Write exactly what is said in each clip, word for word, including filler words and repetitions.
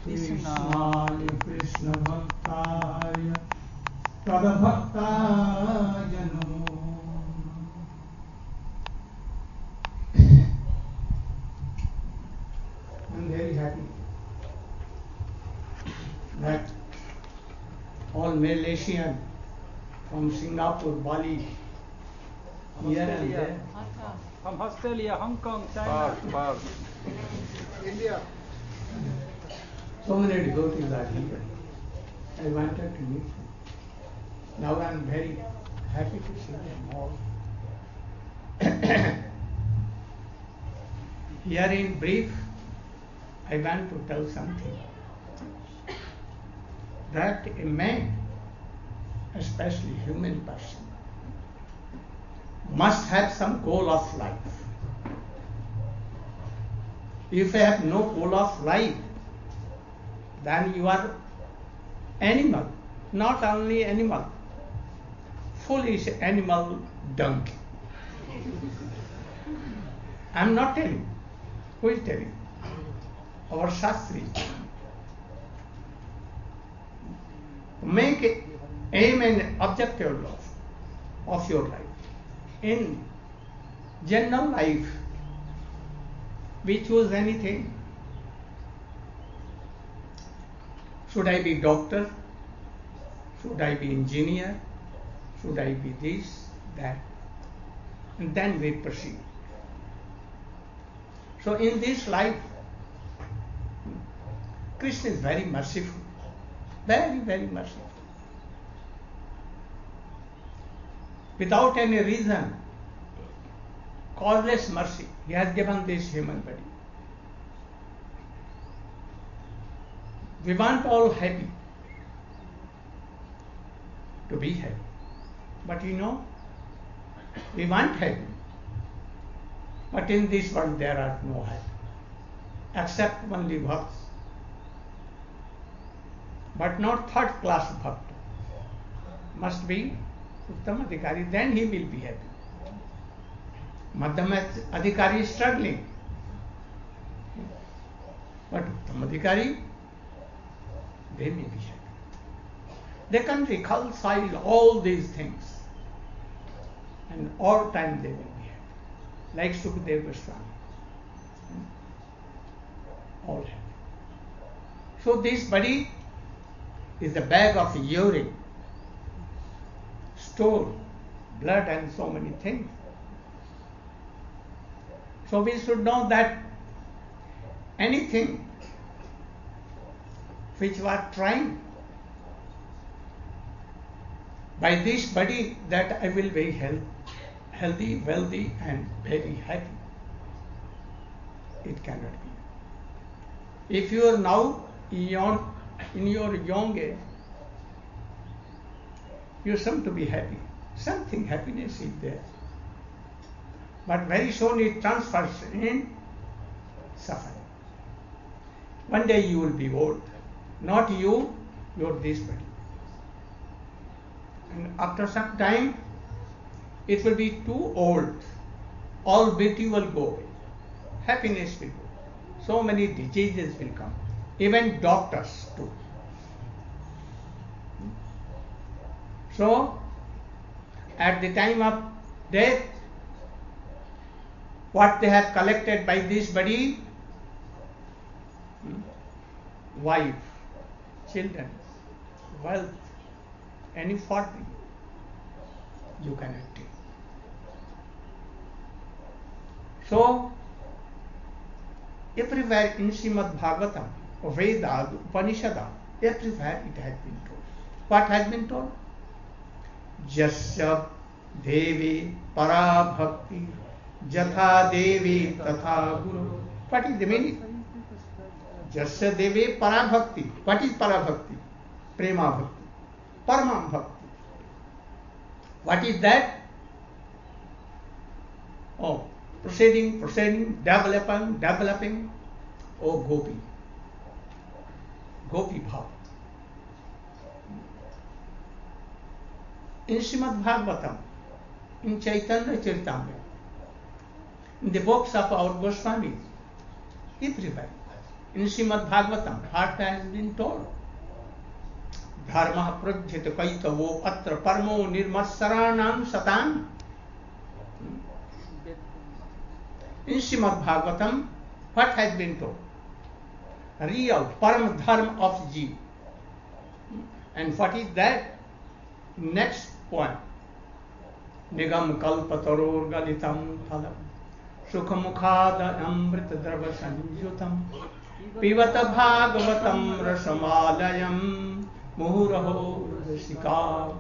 कृष्णाय कृष्ण भक्ताय तद्भक्ताय नमो। I'm very happy that all Malaysian from Singapore, Bali, here and there. From Australia, Hong Kong, China. Perth, Perth. India. So many devotees are here. I wanted to meet them. Now I am very happy to see them all. Here in brief, I want to tell something. That a man, especially human person, must have some goal of life. If you have no goal of life, then you are animal, not only animal, foolish animal donkey. I am not telling. Who is telling? Our Shastri. Make aim and objective of, of your life. In general life, we choose anything. Should I be doctor? Should I be engineer? Should I be this, that? And then we proceed. So in this life, Krishna is very merciful. Very, very merciful. Without any reason, causeless mercy, He has given this human body. We want all happy, to be happy. But you know, we want happy. But in this world there are no happy, except only bhakts. But not third class bhakt. Must be Uttam Adhikari, then he will be happy. Madhyam Adhikari is struggling. But Uttam Adhikari, they may be happy. They can reconcile all these things. And all time they will be happy. Like Sukadeva Goswami. All happy. So this body is a bag of urine, stool, blood and so many things. So we should know that anything which we are trying by this body that I will be health, healthy, wealthy and very happy. It cannot be. If you are now young, in your young age, you seem to be happy. Something happiness is there. But very soon it transfers in suffering. One day you will be old. Not you, your this body. And after some time, it will be too old. All beauty will go away. Happiness will go. So many diseases will come. Even doctors too. So, at the time of death, what they have collected by this body, wife, children, wealth, any fortune, you cannot take. So, everywhere in Srimad Bhagavatam, Vedas, Upanishads, everywhere it has been told. What has been told? Jasya Devi Para Bhakti Jatha Devi Tatha Guru. What is the meaning? Jasya Devi Para Bhakti. What is Para Bhakti? Prema Bhakti. Paramam Bhakti. What is that? Oh, proceeding, proceeding, developing, developing. Oh, Gopi. Gopi Bhav. In Srimad Bhagavatam, in Chaitanya Charitamrita, in the books of our Goswamis, everywhere, In Srimad Bhagavatam, what has been told? Dharma prajyata kaitavo atra parmo nirmasaranam satam. In Srimad Bhagavatam, what has been told? Real param dharma of Jeev. And what is that? Next point. Nigam kalpataror galitam phalam sukhamukhada amrita drava sanjutam pivata bhagavatam rasamalayam muhuraho rasika.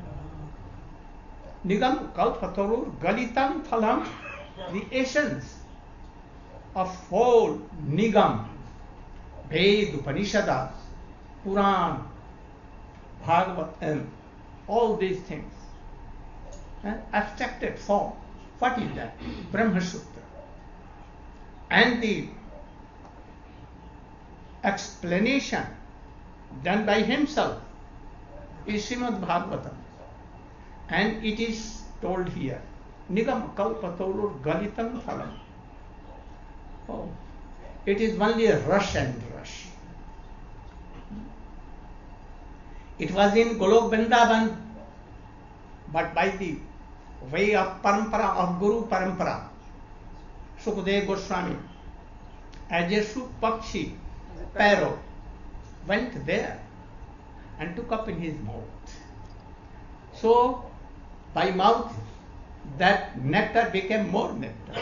Nigam kalpataror galitam phalam, the essence of whole Nigam, Ved, Upanishads, Puran, Bhagavad, and all these things. Uh, abstracted form. What is that? Brahma Sutra. And the explanation done by himself is Srimad Bhagavatam. And it is told here. Nigam kalpatolur galitam phalam. Oh, it is only a rush and rush. It was in Golok Vrindavan, but by the way of parampara, of Guru parampara, Sukadeva Goswami, as a Supakshi, parrot, went there and took up in his mouth. So, by mouth, that nectar became more nectar.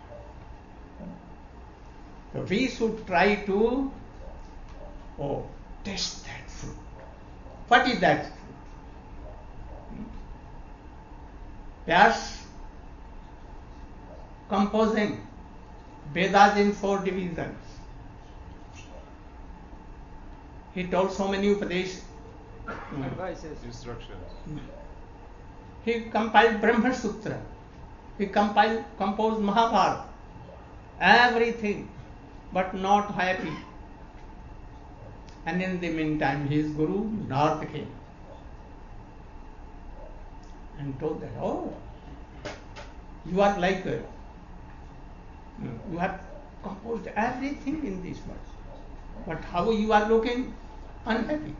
So we should try to oh, taste that fruit. What is that fruit? Vyas, composing Vedas in four divisions. He told so many Upadesh Advices. Instructions. He compiled Brahma Sutra. He compiled, composed Mahabharata. Everything, but not happy. And in the meantime, his Guru, Narad, came and told that, oh, you are like, a, you have composed everything in this world. But how you are looking unhappy.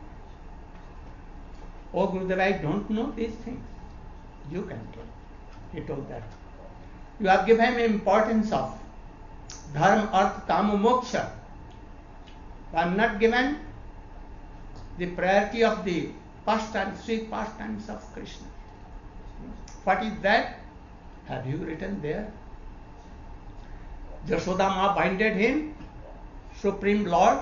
Oh, Gurudev, I don't know these things. You can tell. He told that. You have given me importance of dharma, artha, kama, moksha. I am not given the priority of the pastimes, sweet pastimes of Krishna. What is that? Have you written there? Jashoda Ma binded him, Supreme Lord.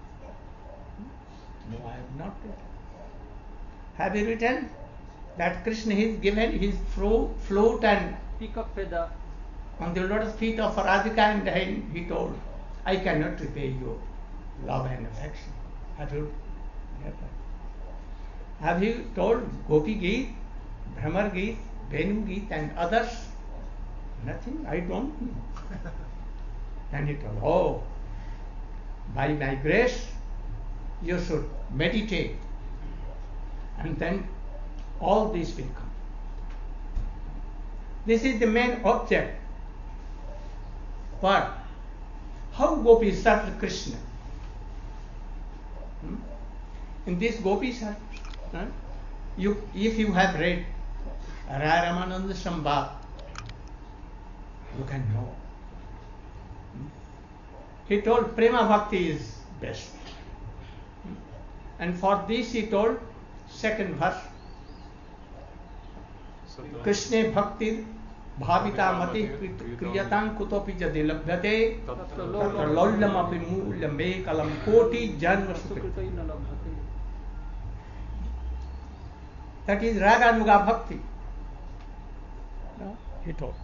No, I have not written. Have you written that Krishna is given his flute and Peacock feather. on the lotus feet of Radhika, and then he told, I cannot repay your love and affection. Have you? Have you told Gopi Geet, Bhramar Geet, Venu Geet and others? Nothing, I don't know. Then he told, oh, by my grace, you should meditate, and then all this will come. This is the main object. But how gopis served Krishna? Hmm? In this gopis, huh? you, if you have read Raya Ramananda Sambhad, you can know. Hmm? He told Prema Bhakti is best. Hmm? And for this he told second verse, Krishna Bhakti Bhavita Mati Kriyatam Kutopi Jadi Labhyate Tatra Lollam Api Mulyam Bekalam Koti Janma Sukrita. That is Raganuga Bhakti. No? He told.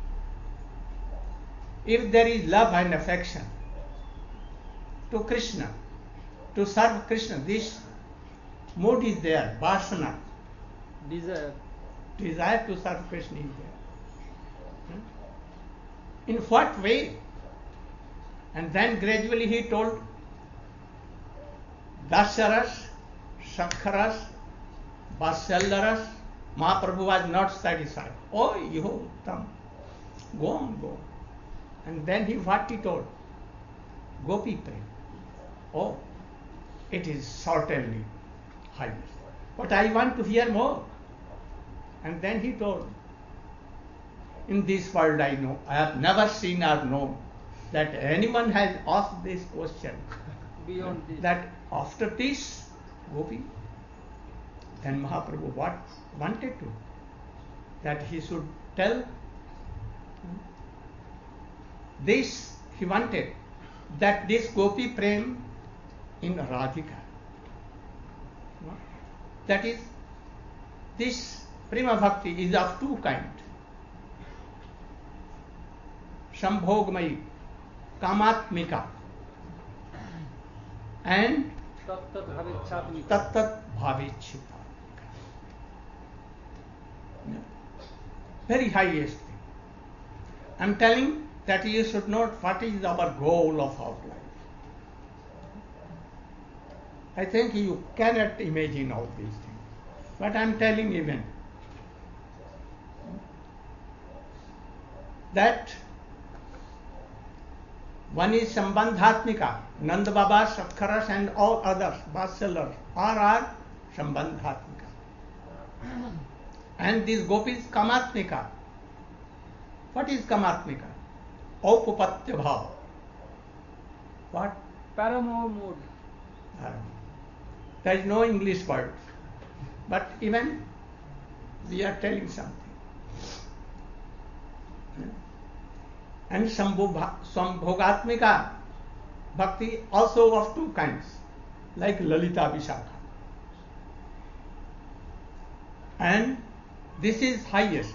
If there is love and affection to Krishna, to serve Krishna, this mood is there, Vasana. Desire. Desire to serve Krishna is there. In what way? And then gradually he told Dasyaras, Shankharas, Vatsalaras, Mahaprabhu was not satisfied. Oh, you come, go on, go on. And then he what he told? Gopi Prem. oh, it is certainly highest. But I want to hear more. And then he told, in this world I know, I have never seen or known that anyone has asked this question. Beyond this. That after this, Gopi, then Mahaprabhu what wanted to? That he should tell this, he wanted that this Gopi Prem in Radhika. That is, this Prema Bhakti is of two kinds. Sambhogmayi, Kamatmika, and Tat-tat bhavichhapnika. Tat-tat bhavichhita. Very highest thing. I am telling that you should know what is our goal of our life. I think you cannot imagine all these things. But I am telling even that one is Sambandhatmika. Nanda Baba, Satkharas and all others, Vatsallars, are are Sambandhatmika. And this Gopi is Kamatmika. What is Kamatmika? Aupapatya bhava. What? Paramour mood. There is no English word. But even we are telling something. And Sambhogatmika bhakti also of two kinds, like Lalita Vishakha. And this is highest.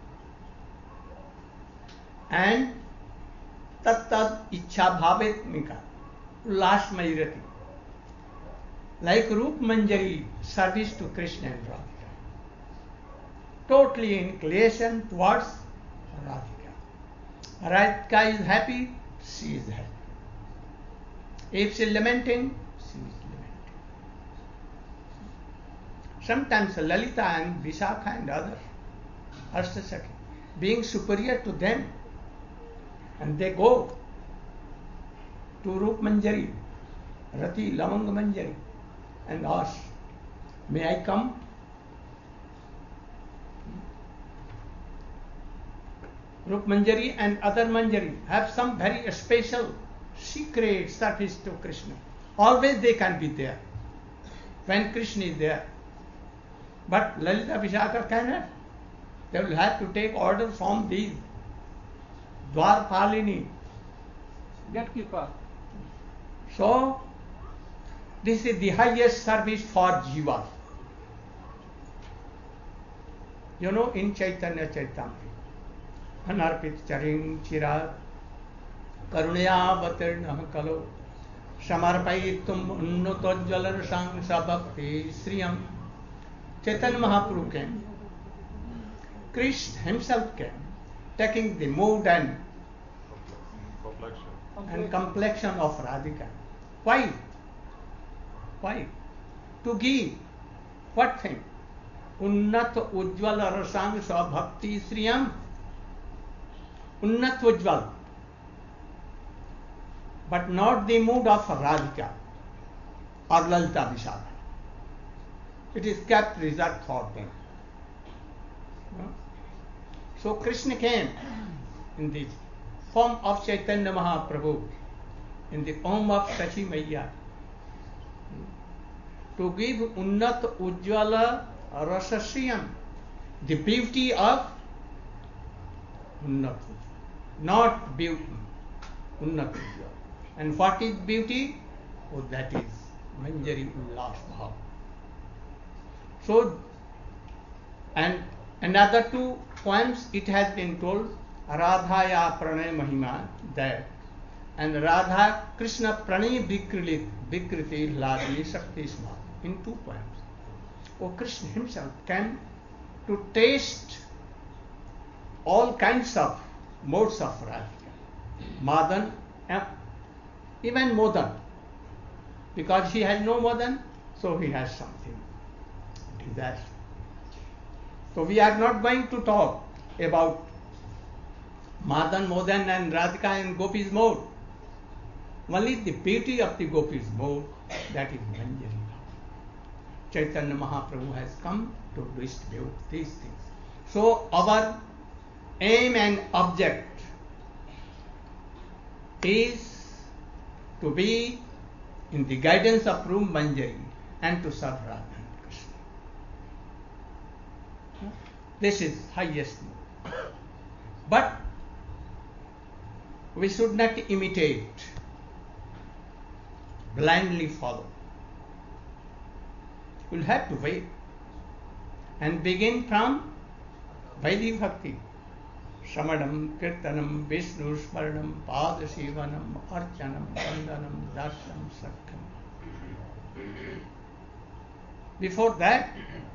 And Tat Tat Ichha Bhavetmika, Ullasmayirati, like Rup Manjari, service to Krishna and Radhika. Totally inclination towards Radhika. Radhika is happy, she is happy. If she is lamenting, she is lamenting. Sometimes Lalita and Vishakha and others, Ashtasakhi, being superior to them, and they go to Rup Manjari, Rati, Lavanga Manjari, and ask, may I come? Rup Manjari and other Manjari have some very special secret service to Krishna. Always they can be there when Krishna is there. But Lalita Vishakha cannot. They will have to take order from these Dwarpalini. Gatekeeper. So, this is the highest service for Jiva. You know, in Chaitanya Charitamrita, Anarpit Charing Chirag Karunaya Vatirnah Kalo Samarpayitum Unnutojjalar Sang Sabhakti Sriyam. Chaitanya Mahaprabhu came. Krishna himself came, taking the mood and complexion. and complexion of Radhika. Why? Why? To give what thing? Unnat Ujjwal Rasang Sabhakti Sriyam. Unnat Ujjwal. But not the mood of Radhika or Lalita Vishakha. It is kept reserved for them. So Krishna came in the form of Chaitanya Mahaprabhu, in the form of Sachi Maiya, to give Unnat Ujjwala Rasasriyam, the beauty of Unnat Ujjwala, not beauty, Unnat Ujjwala. And what is beauty? Oh, that is Manjari Ullas Bhav. So, and another two poems it has been told, Radhaya Pranay Mahima, that, and Radha Krishna Pranay Vikrilit, Vikriti Ladini Shakti Sma, in two poems. Oh, Krishna himself came to taste all kinds of modes of Radhika. Madan, even Modan. Because he has no Madan, so he has something. Desire. So we are not going to talk about Madan, Modan and Radhika and Gopi's mode. Only the beauty of the gopis more, that is Manjari. Chaitanya Mahaprabhu has come to distribute these things. So our aim and object is to be in the guidance of Rupa Manjari and to serve Radha and Krishna. This is highest mode. But we should not imitate, blindly follow. We'll have to wait and begin from Vaidhi Bhakti. Samadam, Kirtanam, Vishnu Smaranam, Padasivanam, Archanam, Vandanam, Darsam, Sakham. Before that,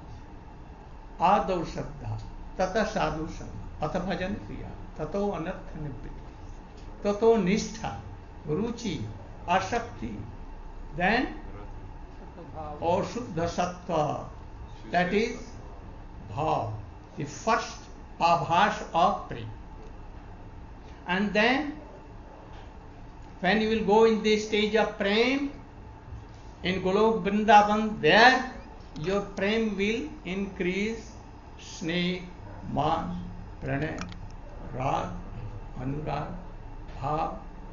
Adav Shraddha, Tata Sadhu Sangha, Atha Bhajan Kriya, Tato Anartha Nibbiti, Tato Nishtha, Ruchi, Asakti, then or Shuddha Sattva, that is Bhav, the first abhash of Prem. And then when you will go in the stage of Prem, in Golok Vrindavan, there your Prem will increase. Sneh, Man, Pranay, Rag, Anurag, Bhav.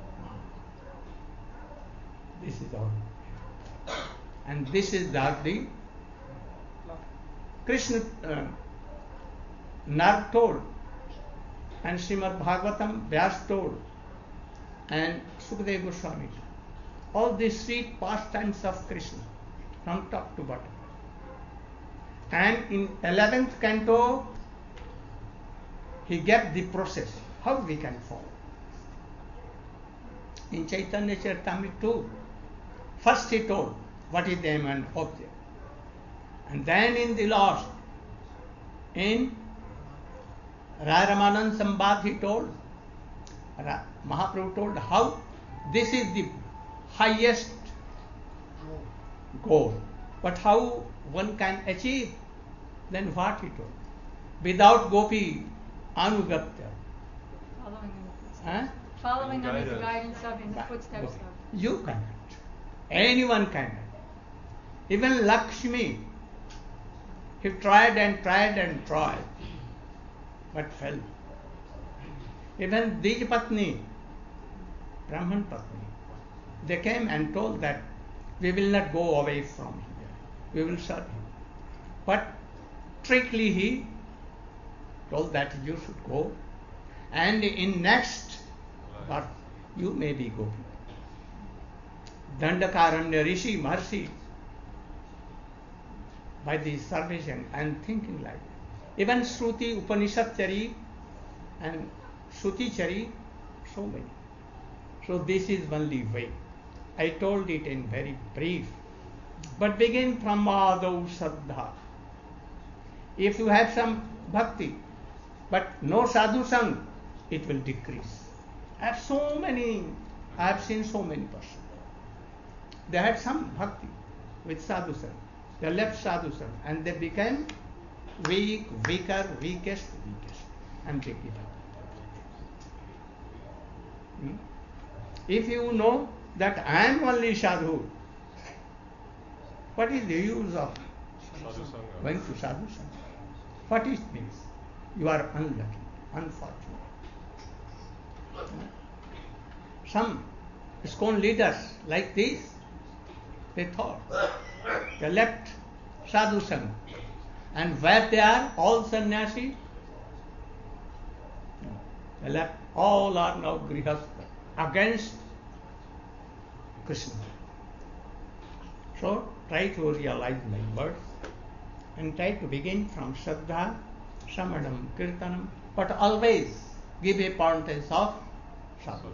This is all. And this is that the Krishna uh, Narad told, and Srimad Bhagavatam Vyas told, and Sukadeva Goswami. All these sweet pastimes of Krishna from top to bottom. And in eleventh canto, he gave the process, how we can follow. In Chaitanya Charitamrita too, first he told what is the aim and object. And then in the last, in Raya Ramanand Sambad, he told, Mahaprabhu told how this is the highest goal. But how one can achieve? Then what he told? Without gopi, anugatya. Following in the footsteps. Huh? Following under the Guidance. guidance of, in the footsteps of. You cannot. Anyone cannot. Even Lakshmi, he tried and tried and tried, but failed. Even Dijpatni, Brahman Patni, they came and told that we will not go away from here. We will serve him. But strictly he told that you should go, and in next birth you may be gopi. Dandakaranya Rishi Maharshi, by the salvation and thinking like that. Even Shruti Upanishad Chari and Shruti Chari, so many. So this is only way. I told it in very brief. But begin from Adav Shraddha. If you have some bhakti, but no sadhu sang, it will decrease. I have so many, I have seen so many persons. They had some bhakti with sadhu sang. They left sadhu sang and they became weak, weaker, weakest, weakest, and they give up. Hmm? If you know that I am only sadhu, what is the use of Sadhu Sangha. going to sadhu sang? What it means? You are unlucky, unfortunate. Some ISKCON leaders like this, they thought, they left sadhu sang, and where they are, all sannyasi, they left, all are now grihastha, against Krishna. So try to realize my words and try to begin from Shraddha, Samadam, Kirtanam, but always give importance of sadhu.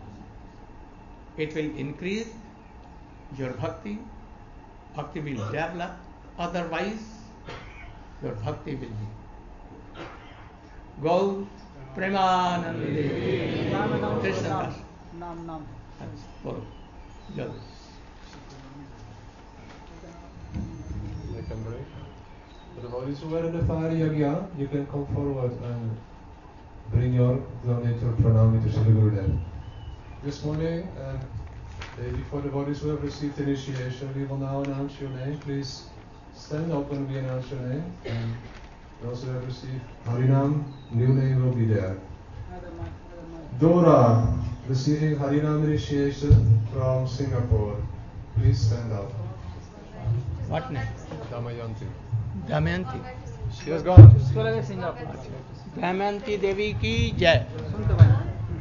It will increase your bhakti, bhakti will develop, otherwise your bhakti will be. Go Premanande, नाम नाम Krishna नाम Das. नाम नाम Bolo. Jaldi. I can break. For those who are in the fire yagya, you can come forward and bring your donate or pranami to Srila Gurudev. This morning, uh, Devi, for the devotees who have received initiation, we will now announce your name. Please stand up when we announce your name. And those who have received Harinam, new name will be there. Dora, receiving Harinam initiation from Singapore. Please stand up. What name? Damayanti. Damayanti. She has gone. चले गए Singapore Damayanti देवी की जय. सुनते भाई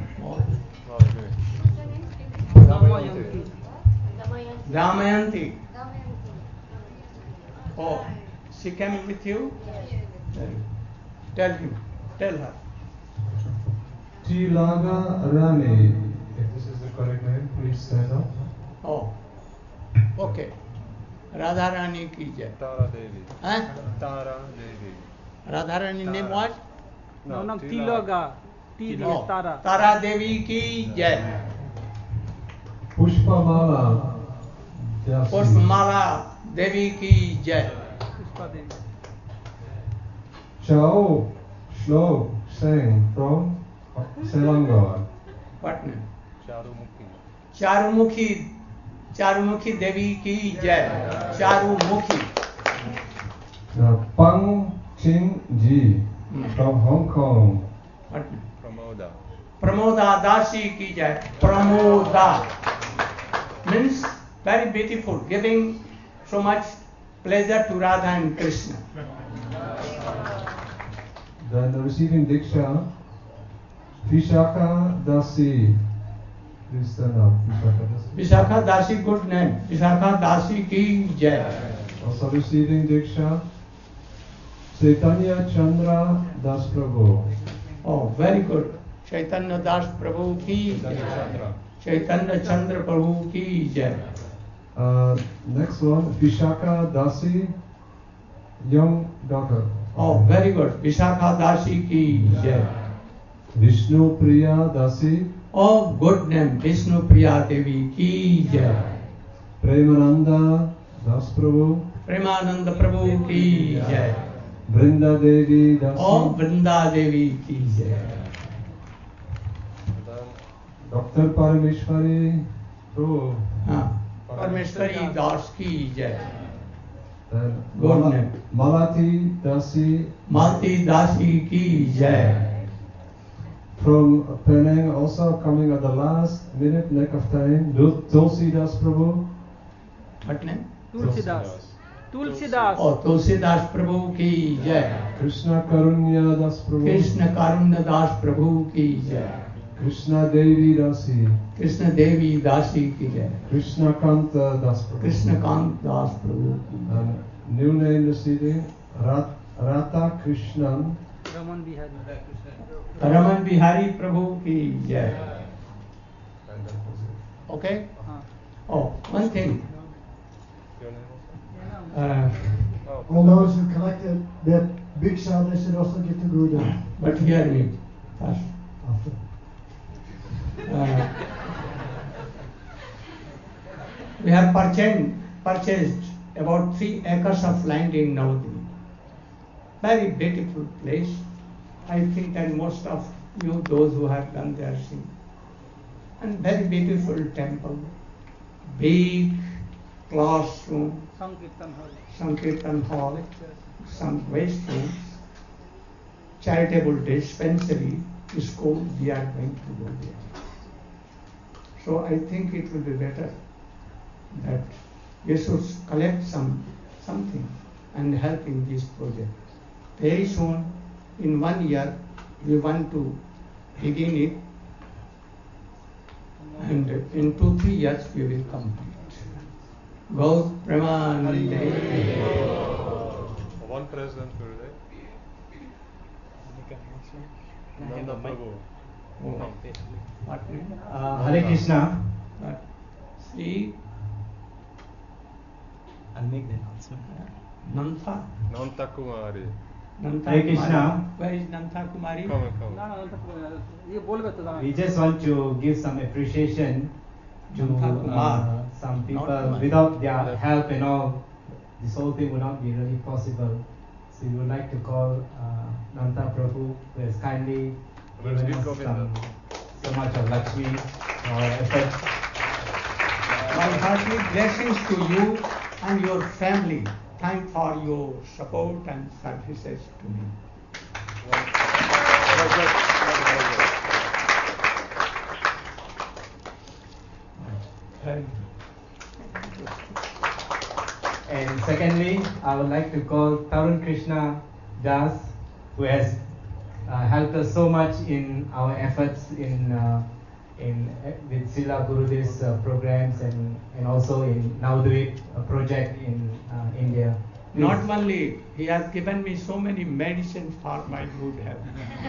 Damayanti. Damayanti. Oh, she came with you? Tell him. Tell her. Tilaga Rani. If this is the correct name, please stand up. Oh, okay. Radha Rani ki jai. Tara Devi. Huh? Tara Devi. Radha Rani name what? नाम नाम तिलगा टी दी Oh, Tara Tara Devi ki jai. Pushpamala Dasi. Pushpamala Devi ki jai. Pushpa Devi Chao Shlok Singh from Selangor. What name? Charumukhi. Charumukhi. Charumukhi Devi ki jai. Charumukhi. The Pang Ching Ji Hmm. from Hong Kong. What name? Pramoda. Pramoda Dasi ki jai. Pramoda means very beautiful, giving so much pleasure to Radha and Krishna. Then receiving Diksha, Vishakha Dasi. Please stand up. Vishakha Dasi. Vishakha Dasi, good name. Vishakha Dasi ki jai. Also receiving Diksha, Chaitanya Chandra Das Prabhu. Oh, very good. Chaitanya Das Prabhu ki jai. Chaitanya Chandra Prabhu ki jai. Uh, next one, Vishakha Dasi, young daughter. Oh, very good. Vishakha Dasi ki jai. Vishnu Priya Dasi, Oh, good name. Vishnu Priya Devi ki jai. Premananda Das Prabhu, Premananda Prabhu ki jai. Brinda Devi Dasi, Oh, Vrinda Devi ki jai. Then Doctor Parameshwari, oh, हाँ, Parmeshwari Das ki jai. then Good Mala- name. Malati Dasi Malti Dasi ki jai. from Penang, also coming at the last minute, neck of time, Dul- Tulsi Das Prabhu, What name? Tulsidas Tulsidas Oh, Tulsidas Prabhu ki jai. Krishna Karunya Das Prabhu, Krishna Karuna Das Prabhu ki jai. Krishna Devi Dasi, Krishna Devi Dasi ki jai. Krishna Kanta Das Prabhu. Krishna Kant Das Prabhu ki jai. And new name receiving Rat, Rata Krishnan, Raman Bihari Raman Bihari Prabhu ki jai. and then Okay? हाँ Oh, one thing. your name also? Uh, Oh. All those who collected that bhiksha, they should also get to Gurudam but hear me first. after. Uh, we have purchased, purchased about three acres of land in Navadvip. Very beautiful place. I think that most of you, those who have done their seen. And very beautiful temple, big classroom, sankirtan hall Sankirtan hall, some restrooms, charitable dispensary, school, we are going to go there. So I think it will be better that we should collect some something and help in this project. Very soon, in one year, we want to begin it, and in two, three years we will complete. Gaur Premanande. One president per day. Nanda Prabhu. Oh, what name? Uh, Hare Krishna. What? Sri I'll make the announcement. Nantha. Nanta Kumari. Nantha Hare Kumari. Krishna. Where is Nantha Kumari? Come, come. ना ना ये बोल बता था We just want to give some appreciation to Nantha Kumar. uh, some people. Kumar. Without their help and all, this whole thing would not be really possible. So we would like to call uh, Nanta Prabhu, who has kindly Let's given give us Govinda. some, so much of Lakshmi, our effort. My heartly blessings to you and your family. Thank for your support and services to me. Thank you. And secondly, I would like to call Tarun Krishna Das, who has uh, helped us so much in our efforts in uh, in uh, with Srila Gurudev's uh, programs and and also in Navadvip uh, project in uh, India. Please. Not only, he has given me so many medicines for my good health.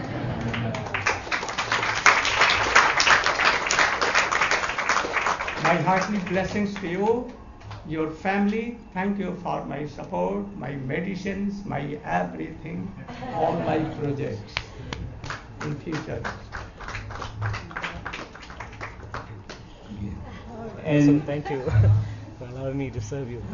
My heartly blessings to you, your family. Thank you for my support, my medicines, my everything, all my projects in future. And thank you for allowing me to serve you.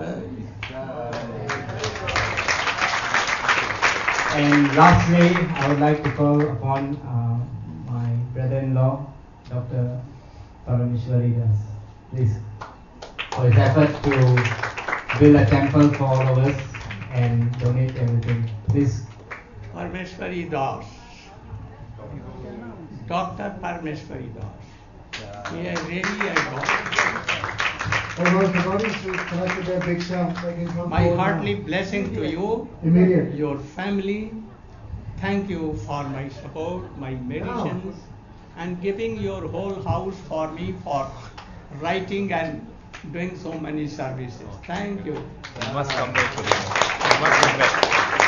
And lastly, I would like to call upon uh, my brother-in-law, Doctor Parameshwari Das, please, for his effort to build a temple for all of us and donate everything. Please. Parameshwari Das. Doctor Parameshwari Das. He is really a God. All those devotees who collected their bhiksha, they can come My forward heartly now. blessing to you, Immediate. your family. Thank you for my support, my medicines, and giving your whole house for me for writing and doing so many services. Thank you. You must come back to this. You must come back.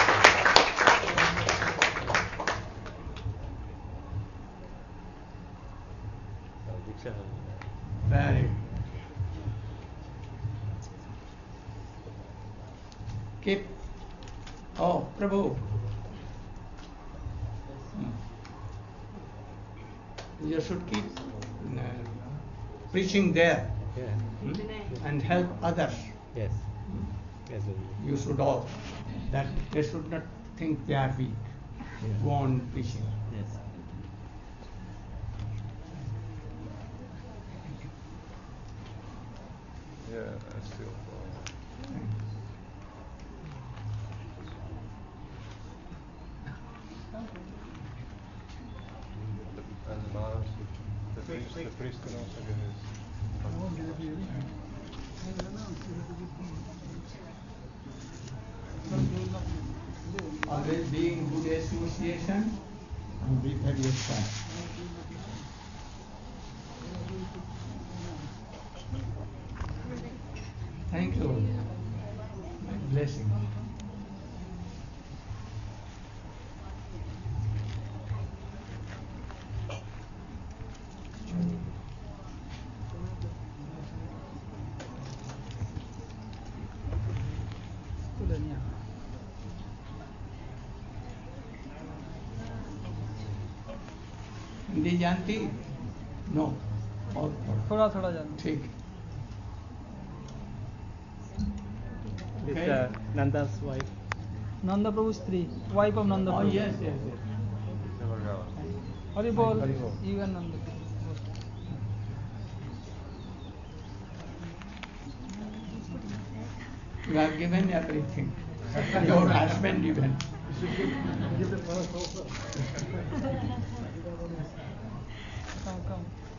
Very good. Keep. Oh, Prabhu. Hmm. You should keep uh, preaching there. Yeah. Hmm? And help others. Yes. Yes. You should all. That they should not think they are weak. Go on preaching. Yes. Yeah, I still. And the Maharaj, the priest, the priest can also give his. Always be in good association and be very strong. Thank you. My blessing. Hindi जानती? No और थोड़ा थोड़ा जान ठीक. This Okay. uh, Nanda's wife. Nanda Prabhu's स्त्री wife of Nanda Oh Prabhu. yes, yes, yes. Never go. Hari Bol, Hari Bol. you and Nanda Prabhu. You have given everything. Your husband even. Come, come.